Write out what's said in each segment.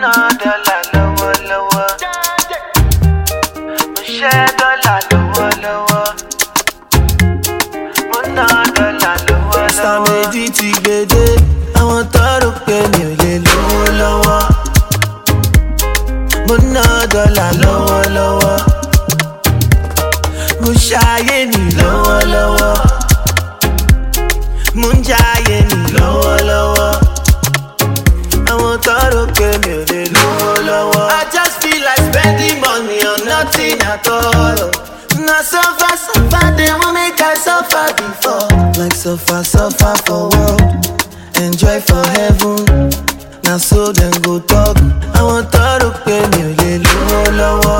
ná dọ́là lọ́wọ́lọ́wọ́. Mo ṣẹ́ dọ́là lọ́wọ́lọ́wọ́. Mo ná dọ́là lọ́wọ́lọ́wọ́. Star méjì ti gbèdé, àwọn tọrọ pé mi ò lè lówó lọ́wọ́. Mo ná dọ́là lọ́wọ́lọ́wọ́. Mo ṣayé mi lọ́wọ́lọ́wọ́. Mo ń jayé mi lọ́wọ́lọ́wọ́. Àwọn tọrọ pé mi ò lè lówó lọ́wọ́. I just feel like spending money on nothing at all. Na suffer, suffer, they won't make I suffer before. Like suffer, suffer for world, enjoy for heaven. Now so them go talk. I want to pay me a little lower.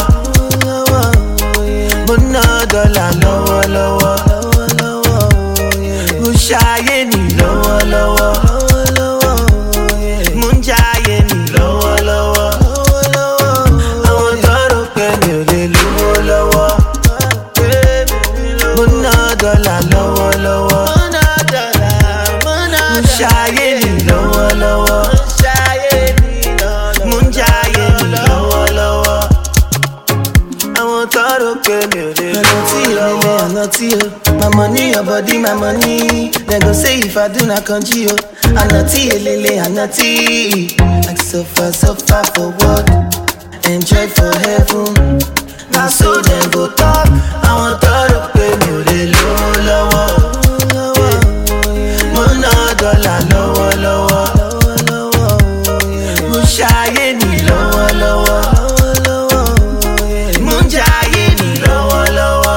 But no dollar lower, lower. Who shy ni lower, lower. Munjaye ni lower, lower. I want to pay me a little lower. But no dollar lower, lower. Munjaye ni lower, lower. My money, your body, my money. They go say if I do not conji yo. I naughty, lele, I naughty. Like suffer, suffer for what? Enjoy for heaven. Now so them go talk. I want to pay me the low, lower. Mona dollar, lower, lower. Mushaye ni lower, lower. Munjaye ni lower, lower.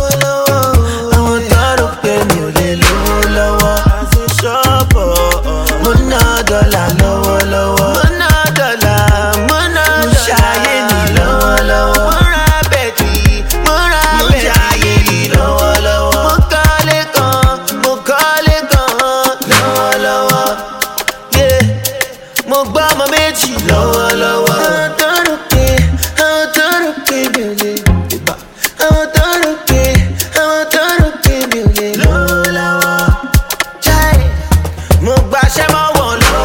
Dollar lower, lower. Mona dollar, mona mushaye ni lower, lower. Mora beti, mushaye ni lower, lower. Mo kọ́lé kan, lower, lower. Yeah, mo gbọ́ ọmọ méjì lower, lower. Àwọn tó rò pé mi ò lè. Àwọn tó rò pé mi ò lè lower, lower. Chai, mo gbaṣẹ́ mọ́ wọn.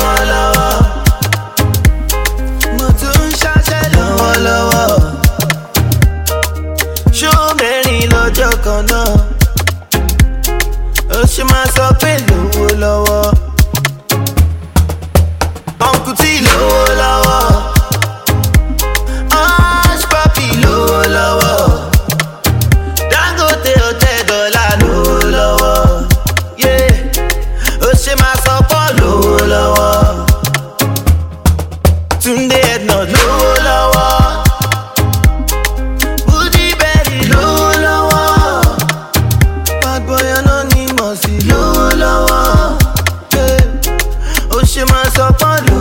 Lọ́jọ́ kan náà ó ṣe máa sọ pé lówó lọ́wọ́. Uncle T lówó lọ́wọ́. Hush Papi lówó lọ́wọ́. Dangote hotel dọ́là lówó lọ́wọ́. Ó ṣe máa sọ pé lówó lọ́wọ́. Túndé Edna lówó lọ́wọ́. Lower, lower. Ó ṣe máa sọ pọ́n